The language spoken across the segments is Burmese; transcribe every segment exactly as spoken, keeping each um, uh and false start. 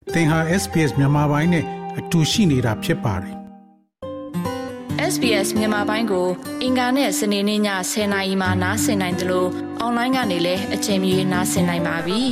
သင်ဟာ S B S မြန်မာပိုင်းနဲ့အတူရှိနေတာဖြစ်ပါတယ်။ S B S မြန်မာပိုင်းကိုအင်ကာနဲ့စနေနေ့ညဆယ်နာရီမှနားဆင်နိုင်တယ်လို့အွန်လိုင်းကနေလည်းအချိန်မီနားဆင်နိုင်ပါပြီ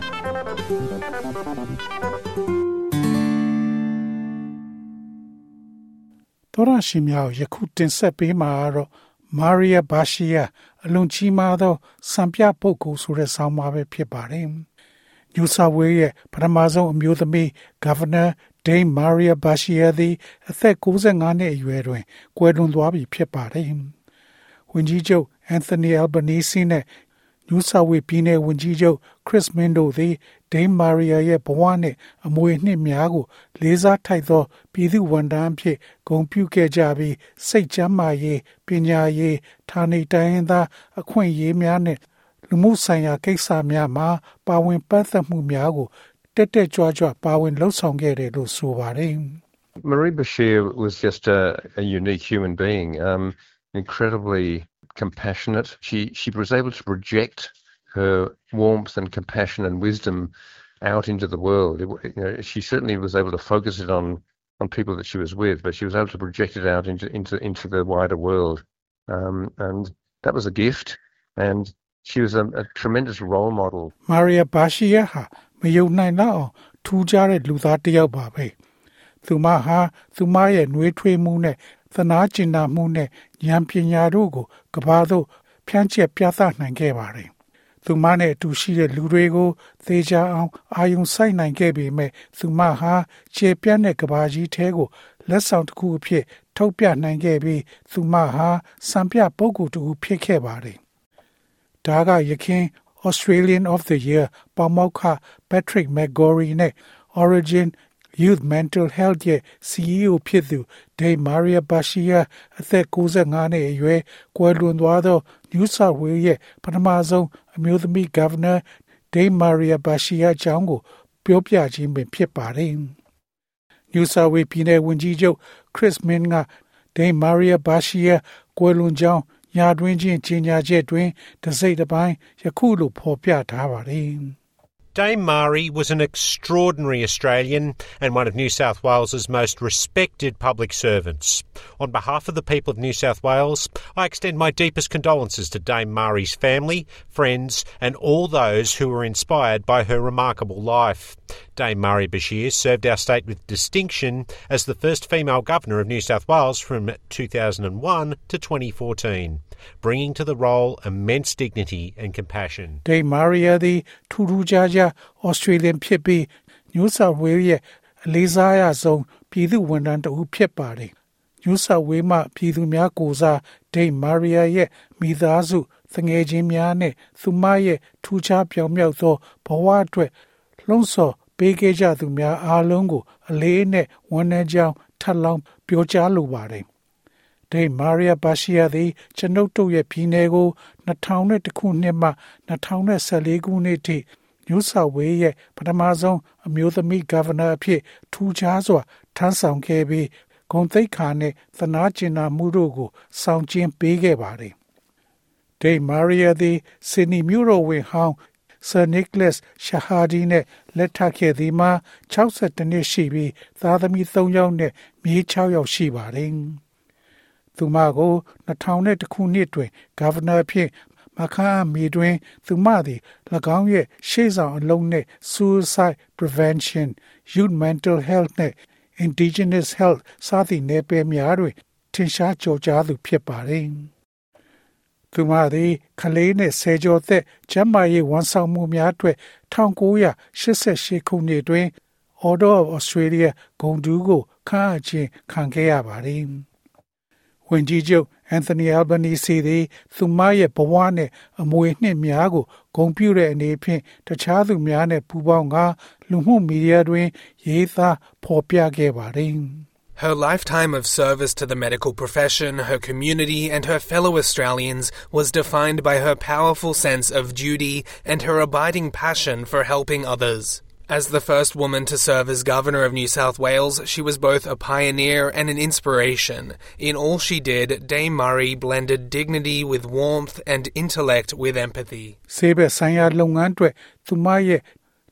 ။သောရရှိမြောက်ယခုတင်ဆက်ပေးမှာတော့ Maria Bashir အလွန်ကြီးမားသောစံပြပုဂ္ဂိုလ်ဆိုတဲ့ဆောင်းပါးပဲဖြစ်ပါတယ်။ New South Wales ရဲ့ပထမဆုံးအမျိုးသမီး Governor Dame Maria Bashir သည်အသက်၉၅နှစ်အရွယ်တွင်ကွယ်လွန်သွားပြီဖြစ်ပါတယ်။ဝန်ကြီးချုပ် Anthony Albanese နဲ့ New South Wales ပြည်နယ်ဝန်ကြီးချုပ် Chris Minns တို့သည် Dame Maria ရဲ့ဘဝနှင့်အမွေအနှစ်များကိုလေးစားထိုက်သောပြည်သူဝန်ထမ်းအဖြစ်ဂုဏ်ပြုခဲ့ကြပြီးစိတ်ကျန်းမာရေးပညာရေးဌာနေတိုင်းရင်းသားအခွင့်အရေးများနဲ့လူမှုဆိုင်ရာကိစ္စများမှာပါဝင်ပတ်သက်မှုများကိုတက်တက်ကြွကြွပါဝင်လှုပ်ဆောင်ခဲ့တယ်လို့ဆိုပါတယ်။ Maria Bashir was just a, a unique human being, um, incredibly compassionate. She she was able to project her warmth and compassion and wisdom out into the world. It, you know, she certainly was able to focus it on on people that she was with, but she was able to project it out into into into the wider world, um, and that was a gift. And she was a, a tremendous role model. Maria Bashir ဟာမယုံနိုင်တော့ထူးခြားတဲ့လူသားတစ်ယောက်ပါပဲ။သူမဟာသူမရဲ့နှွေးထွေးမှုနဲ့သနာကျင်နာမှုနဲ့ဉာဏ်ပညာတို့ကိုကမ္ဘာသို့ဖြန့်ကျက်ပြသနိုင်ခဲ့ပါတယ်။သူမနဲ့အတူရှိတဲ့လူတွေကိုသေချာအောင်အာရုံစိုက်နိုင်ခဲ့ပေမဲ့သူမဟာခြေပြတ်တဲ့ကမ္ဘာကြီးထဲကိုလက်ဆောင်တစ်ခုအဖြစ်ထုတ်ပြနိုင်ခဲ့ပြီးသူမဟာစံပြပုဂ္ဂိုလ်တစ်ဦးဖြစ်ခဲ့ပါတယ်။ဒါကယခင် Australian of the Year ပါမောက္ခ Patrick McGorry နဲ့ Origin Youth Mental Health ရဲ့ C E O ဖြစ်သူ Dame Maria Bashir အသက်၉၅နှစ်အရွယ်ကွယ်လွန်သွားသော New South Wales ရဲ့ပထမဆုံးအမျိုးသမီး Governor Dame Maria Bashir အကြောင်းကိုပြောပြခြင်းပင်ဖြစ်ပါတယ်။ New South Wales ပြည်နယ်ဝန်ကြီးချုပ် Chris Minns က Dame Maria Bashir ကွယ်လွန်ကြောင်းညာတွင်ချင်းကြေညာချက်တွင်တစိတ်တစ်ပိုင်းယခုလိုဖော်ပြထားပါတယ်။ Dame Marie was an extraordinary Australian and one of New South Wales's most respected public servants. On behalf of the people of New South Wales, I extend my deepest condolences to Dame Marie's family, friends and all those who were inspired by her remarkable life. Dame Maria Bashir served our state with distinction as the first female governor of New South Wales from two thousand one to twenty fourteen, bringing to the role immense dignity and compassion. Dame Maria သည်ထူးထူးခြားခြား Australian ဖြစ်ပြီး New South Wales ရဲ့အလေးစားရဆုံးပြည်သူဝန်ထမ်းတစ်ဦးဖြစ်ပါတယ်။ New South Wales မှပြည်သူများကိုစား Dame Maria ရဲ့မိသားစုသငယ်ချင်းများနဲ့သူမရဲ့ထူးခြားပြောင်မြောက်သောဘဝအတွက်လှုံ့ဆော်ပေးခဲ့ကြသူများအားလုံးကိုအလေးနဲ့ဝန်းနေကြောင်းထပ်လောင်းပြောကြားလိုပါတယ်။ Dame Maria Bashir သည်ကျွန်ုပ်တို့ရဲ့ပြည်နယ်ကိုtwo thousand oneခုနှစ်မှtwo thousand fourteenခုနှစ်ထိ New South Wales ရဲ့ပထမဆုံးအမျိုးသမီး Governor အဖြစ်ထူးခြားစွာထမ်းဆောင်ခဲ့ပြီးဂုဏ်သိက္ခာနဲ့သနာကျင်နာမှုတို့ကိုဆောင်ကျဉ်ပေးခဲ့ပါတယ်။ Dame Maria သည် Sydney မြို့တော်ဝန်ဟောင်း Sir Nicholas Shahadi နဲ့လက်ထပ်ခဲ့သည်မှာsixty-twoနှစ်ရှိပြီးသားသမီးthreeယောက်နဲ့မြေးsixယောက်ရှိပါတယ်။သူမကိုtwo thousand oneခုနှစ်တွင် Governor အဖြစ်မခန့်အပ်မီတွင်သူမသည်၎င်းရဲ့ရှေ့ဆောင်အလုံးနဲ့ Suicide Prevention, Youth Mental Health နဲ့ Indigenous Health စသည့်နယ်ပယ်များတွင်ထင်ရှားကျော်ကြားသူဖြစ်ပါတယ်။သူမသည်ကလေးနှင့်ဆယ်ကျော်သက်ကျန်းမာရေးဝန်ဆောင်မှုများအတွက်nineteen eighty-eightခုနှစ်တွင် Order of Australia ဂုဏ်ထူးကိုခန့်အပ်ခြင်းခံခဲ့ရပါတယ်။ဝန်ကြီးချုပ် Anthony Albanese သည်သူမရဲ့ဘဝနဲ့အမွေအနှစ်များကိုဂုဏ်ပြုတဲ့အနေဖြင့်တခြားသူများနဲ့ပူးပေါင်းကာလူမှုမီဒီယာတွင်ရေးသားဖော်ပြခဲ့ပါတယ်။ Her lifetime of service to the medical profession, her community, and her fellow Australians was defined by her powerful sense of duty and her abiding passion for helping others. As the first woman to serve as Governor of New South Wales, she was both a pioneer and an inspiration. In all she did, Dame Marie blended dignity with warmth and intellect with empathy. ဆေးဘက်ဆိုင်ရာလုပ်ငန်းတွေသူမရဲ့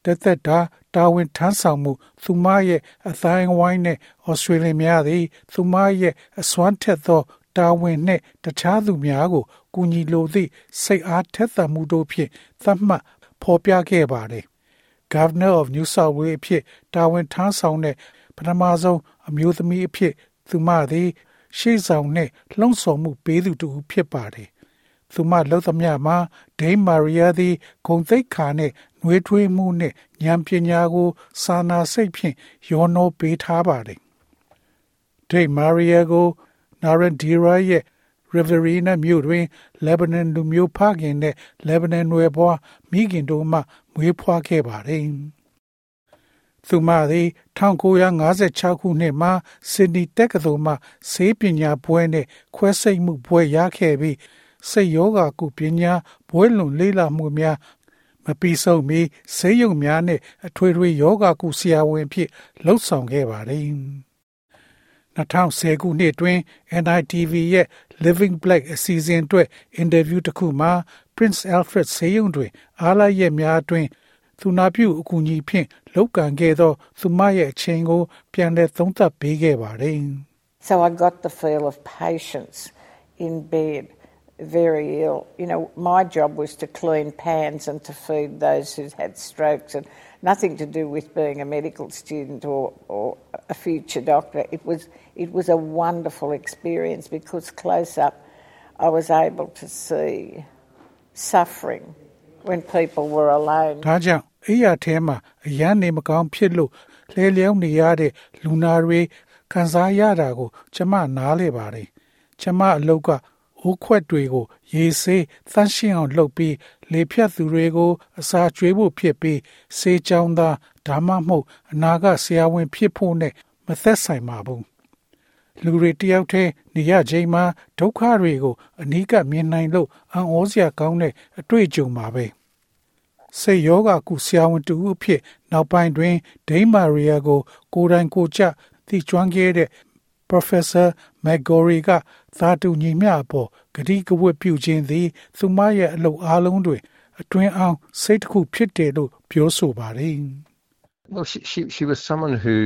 တက်သက်တာတာဝန်ထမ်းဆောင်မှုသူမရဲ့အတိုင်းဝိုင်းနဲ့ဩစတြေးလျများသည်သူမရဲ့အစွမ်းထက်သောတာဝန်နှင့်တခြားသူများကိုကူညီလိုသည့်စိတ်အားထက်သန်မှုတို့ဖြင့်သတ်မှတ်ဖော်ပြခဲ့ပါတယ်။ Governor of New South Wales အဖြစ်တာဝန်ထမ်းဆောင်တဲ့ပထမဆုံးအမျိုးသမီးအဖြစ်သူမသည်ရှေ့ဆောင်နှင့်လှုံ့ဆော်မှုပေးသူတူဖြစ်ပါတယ်။သူမလှုပ်သမျှမှာဒိန်းမာရီယာသည်ဂုဏ်သိက္ခာနှင့်နှွေးထွေးမှုနှင့်ဉာဏ်ပညာကိုစာနာစိတ်ဖြင့်ရောနှောပေးထားပါတယ်။ဒိန်းမာရီယာကိုနာရန်ဒီရာရဲ့ Riverina မြို့တွင် Lebanon လူမျိုးဖခင်နဲ့ Lebanon နွယ်ဖွားမိခင်တို့မှမွေးဖွားခဲ့ပါတယ်။သူမသည်၁၉၅၆ခုနှစ်မှာဆစ်ဒနီတက္ကသိုလ်မှဆေးပညာဘွဲ့နဲ့ခွဲစိတ်မှုဘွဲ့ရခဲ့ပြီးစိတ်ယောဂကုပညာဘွဲ့လွန်လေ့လာမှုများမပြီးဆုံးမီဆေးရုံများနဲ့အထွေထွေယောဂကုဆရာဝန်ဖြစ်လှုပ်ဆောင်ခဲ့ပါတယ်။၂၀၁၀ခုနှစ်တွင် N I T V ရဲ့ Living Black အစီအစဉ်အတွက်အင်တာဗျူးတစ်ခုမှာ Prince Alfred ဆေးရုံတွင်အားလပ်ရက်များအတွင်းသူနာပြုအကူအညီဖြင့်လုပ်ကံခဲ့သောသူမရဲ့အချိန်ကိုပြန်လည်သုံးသပ်ပေးခဲ့ပါတယ်။ So I got the feel of patience in bed, very ill. You know, my job was to clean pans and to feed those who had strokes and nothing to do with being a medical student or, or a future doctor. It was it was a wonderful experience because close up I was able to see suffering when people were alone. ဒါကြောင့်အိယာထဲမှာအရန်နေမကောင်းဖြစ်လို့လဲလျောင်းနေရတဲ့လူနာတွေခံစားရတာကိုကျမနားလေပါတယ်။ကျမအလုပ်ကအိုးခွက်တွေကိုရေဆေးသန့်ရှင်းအောင်လုပ်ပြီးလေဖြတ်သူတွေကိုအစာကျွေးဖို့ဖြစ်ပြီးဆေးကြောင်းသားဒါမှမဟုတ်အနာကဆရာဝန်ဖြစ်ဖို့နဲ့မသက်ဆိုင်ပါဘူး။လူတွေတယောက်တည်းနေရချိန်မှာဒုက္ခတွေကိုအနီးကပ်မြင်နိုင်လို့အံ့ဩစရာကောင်းတဲ့အတွေ့အကြုံပါပဲ။စိတ်ယောဂကုဆရာဝန်တူအဖြစ်နောက်ပိုင်းတွင်ဒိန်းမာရီယာကိုကိုယ်တိုင်ကိုယ်ကျသိကျွမ်းခဲ့တဲ့ Professor McGorry ကသာတူညီမျှအပေါ်ဂတိကဝတ်ပြုခြင်းသည်သူမရဲ့အလုပ်အားလုံးတွင်အတွင်းအောင်စိတ်တစ်ခုဖြစ်တယ်လို့ပြောဆိုပါတယ်။ Well, she, she, she was someone who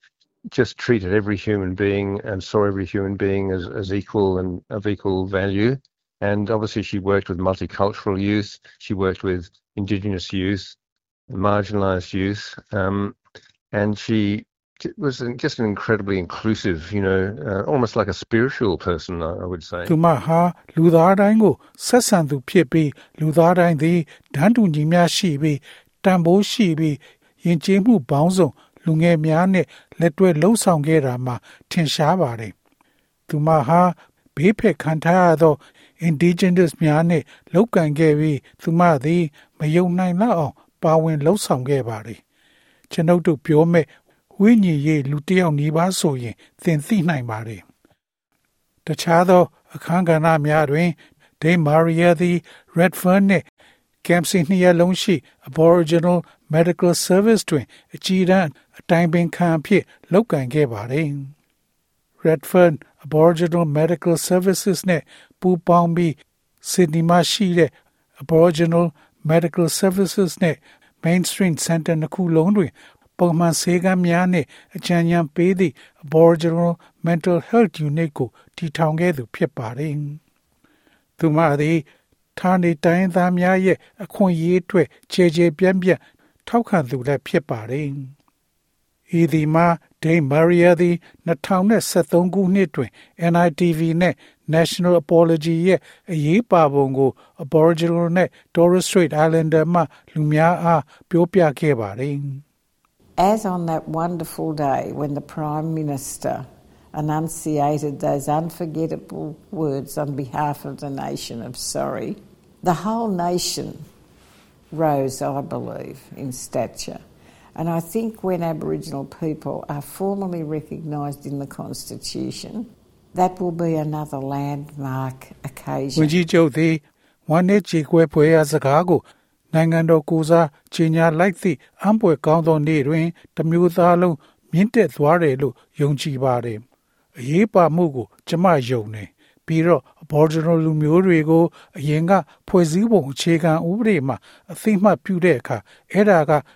just treated every human being and saw every human being as, as equal and of equal value. And obviously she worked with multicultural youth. She worked with Indigenous youth, marginalised youth. Um, and she was just an incredibly inclusive, you know, uh, almost like a spiritual person, I would say. သူမဟာလူသားတိုင်းကိုဆက်ဆံသူဖြစ်ပြီးလူသားတိုင်းသည်တန်းတူညီမျှရှိပြီးတန်ဖိုးရှိပြီးယဉ်ကျေးမှုပေါင်းစုံလူငယ်များနဲ့လက်တွဲလှုပ်ဆောင်ခဲ့တာမှာထင်ရှားပါတယ်။သူမဟာဘေးဖက်ခံထားရသော Indigenous များနဲ့လောက်ကံခဲ့ပြီးသူမသည်မယုံနိုင်လောက်အောင်ပါဝင်လှုပ်ဆောင်ခဲ့ပါတယ်။ကျွန်ုပ်တို့ပြောမဲ့ဝိညာဉ်ရေးလူတစ်ယောက်နီးပါးဆိုရင်သင်သိနိုင်ပါတယ်။တခြားသောအခန်းကဏ္ဍများတွင်ဒိန်းမာရီယာသည် Redfern နှင့် Campsie နှစ်ရပ်လုံးရှိ Aboriginal Medical Service တွင်အကြီးတန်းအတိုင်ပင်ခံအဖြစ်လုပ်ကိုင်ခဲ့ပါတယ်။ Redfern Aboriginal Medical Services နဲ့ပူးပေါင်းပြီး Sydney မှာရှိတဲ့ Aboriginal Medical Services နဲ့ Mainstream Center နှစ်ခုလုံးတွင်ပုံမှန်ဆေးကမ်းများနဲ့အကြံဉာဏ်ပေးသည့် Aboriginal Mental Health Unit ကိုတည်ထောင်ခဲ့သူဖြစ်ပါတယ်။သူမသည်ဌာနေတိုင်းသားများရဲ့အခွင့်အရေးအတွက်ခြေခြေပြန့်ပြန့်ထောက်ခံသူလည်းဖြစ်ပါတယ်။ဤဒီမှာဒိန်းမာရီယာသည်၂၀၁၃ခုနှစ်တွင် N I T V နဲ့ National Apology ရဲ့အရေးပါပုံကို Aboriginal နဲ့ Torres Strait Islander မှလူများအားပြောပြခဲ့ပါတယ်။ As on that wonderful day when the Prime Minister enunciated those unforgettable words on behalf of the nation of sorry, the whole nation rose, I believe, in stature. And I think when Aboriginal people are formally recognised in the Constitution, that will be another landmark occasion. ဝန်ကြီးချုပ်သည်ဝမ်းနည်းကြေကွဲဖွယ်ရာစကားကိုနိုင်ငံတော်ကိုစားကြီးညာလိုက်သည့်အံ့ဖွယ်ကောင်းသောနေ့တွင်တမျိုးသားလုံးမြင့်တက်သွားတယ်လို့ယုံကြည်ပါတယ်။အရေးပါမှုကိုကျမယုံတယ်။ပြီးတော့ Aboriginal လူမျိုးတွေကိုအရင်ကဖွဲ့စည်းပုံအခြေခံဥပဒေမှာအသိမှတ်ပြုတဲ့အခါအဲ့ဒါက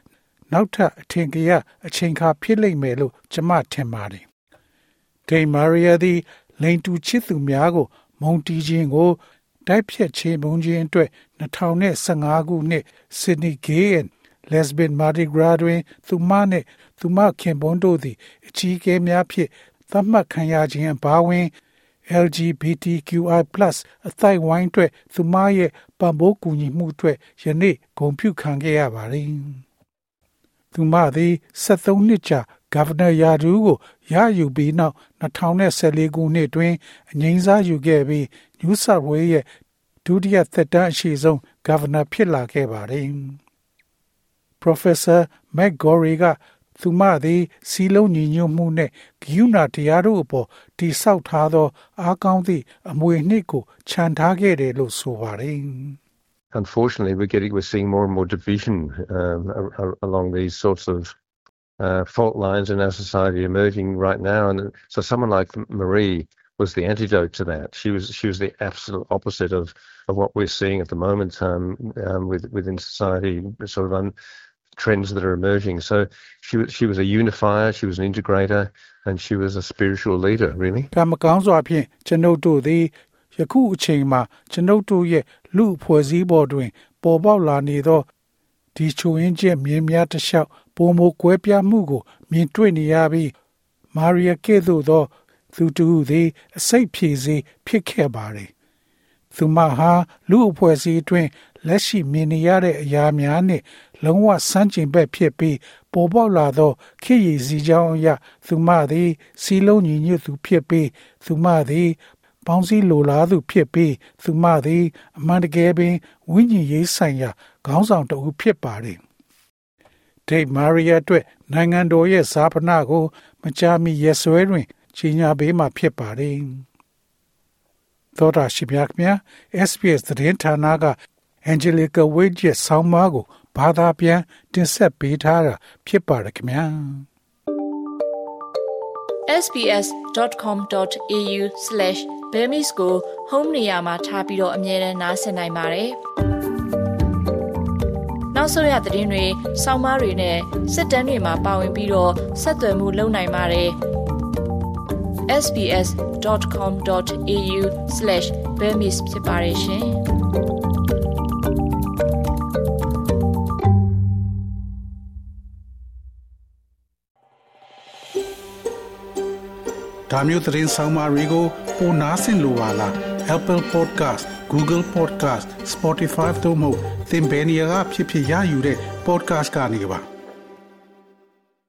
နောက်ထပ်အထင်ကရအချိန်ခါဖြစ်လိမ့်မယ်လို့ကျွန်မထင်ပါတယ်။ဒေမာရီယာသည်လိန်တူချစ်သူများကိုမုန်းတီးခြင်းကိုတိုက်ဖြတ်ချေမှုန်းခြင်းအတွက်twenty fifteenခုနှစ် Sydney Gay and Lesbian Mardi Gras တွင်သူမနှင့်သူမခင်ပွန်းတို့သည်အကြီးအကဲများဖြင့်သတ်မှတ်ခံရခြင်းအပါအဝင် L G B T Q I plus အသိုက်ဝိုင်းအတွက်သူမရဲ့ပံ့ပိုးကူညီမှုအတွက်ယနေ့ဂုဏ်ပြုခံခဲ့ရပါတယ်။သူမသည်seventeenနှစ်ကြာဂဗနာရာထူးကိုရယူပြီးနောက်twenty fourteenခုနှစ်တွင်အငြိမ်းစားယူခဲ့ပြီး New South Wales ရဲ့ဒုတိယသက်တမ်းအရှိဆုံးဂဗနာဖြစ်လာခဲ့ပါတယ်။ Professor McGorry ကသူမသည်စီလုံးညီညွတ်မှုနှင့်ဂရုဏာတရားတို့အပေါ်တည်ဆောက်ထားသောအားကောင်းသည့်အမွေအနှစ်ကိုခြံထားခဲ့တယ်လို့ဆိုပါတယ်။ Unfortunately, we're getting we're seeing more and more division um, along these sorts of uh, fault lines in our society emerging right now, and so someone like Marie was the antidote to that. She was she was the absolute opposite of of what we're seeing at the moment um, um, with within society, sort of un, trends that are emerging. So she was she was a unifier, she was an integrator, and she was a spiritual leader, really. ကံမကောင်းစွာဖြင့်ကျွန်ုပ်တို့သည်ယခုအချိန်မှာကျွန်ုပ်တို့ရဲ့လူအဖွဲ့အစည်းပေါ်တွင်ပေါ်ပေါက်လာနေသောဒီချိုးရင်းချက်မြင်များတစ်လျှောက်ပုံမကွဲပြားမှုကိုမြင်တွေ့နေရပြီးမာရီယာကဲ့သို့သောသူတူသည်အစိတ်ဖြည်စေဖြစ်ခဲ့ပါတယ်။သူမဟာလူအဖွဲ့အစည်းတွင်လက်ရှိမြင်နေရတဲ့အရာများနှင့်လုံးဝဆန်းကျင်ဘက်ဖြစ်ပြီးပေါ်ပေါက်လာသောခေတ်ရည်စည်းကြောင်းအရသူမသည်စီလုံးညီညွတ်သူဖြစ်ပြီးသူမသည်ပေါင်းစည်းလိုလားသူဖြစ်ပြီးသူမသည်အမှန်တကယ်ပင်ဝိညာဉ်ရေးဆိုင်ရာခေါင်းဆောင်တစ်ဦးဖြစ်ပါတယ်။ဒေမာရီယာအတွက်နိုင်ငံတော်ရဲ့ဇာပနာကိုမကြာမီရက်စွဲတွင်ကြီးညာပေးမှာဖြစ်ပါတယ်။သောတာရှိမြတ်များ S B S သတင်းဌာနက Angelica Wade ရဲ့ဆောင်းပါးကိုဘာသာပြန်တင်ဆက်ပေးထားတာဖြစ်ပါတယ်ခင်ဗျာ။ s b s dot com dot a u slash burmese ကို home နေရာမှာထားပြီးတော့အမြဲတမ်းနားဆင်နိုင်ပါတယ်။နောက်ဆုံးရသတင်းတွေ၊ဆောင်းပါးတွေနဲ့စစ်တမ်းတွေမှာပါဝင်ပြီးတော့ဆက်သွယ်မှုလုပ်နိုင်ပါတယ်။ s b s dot com dot a u slash burmese ဖြစ်ပါတယ်ရှင်။ဒါမျိုးသတင်းဆောင်မတွေကိုပိုနားဆင်လိုပါလား Apple Podcast, Google Podcast, Spotify တို့မှာသင်ပင်ရာဖြစ်ဖြစ်ရယူတဲ့ podcast ကနေပါ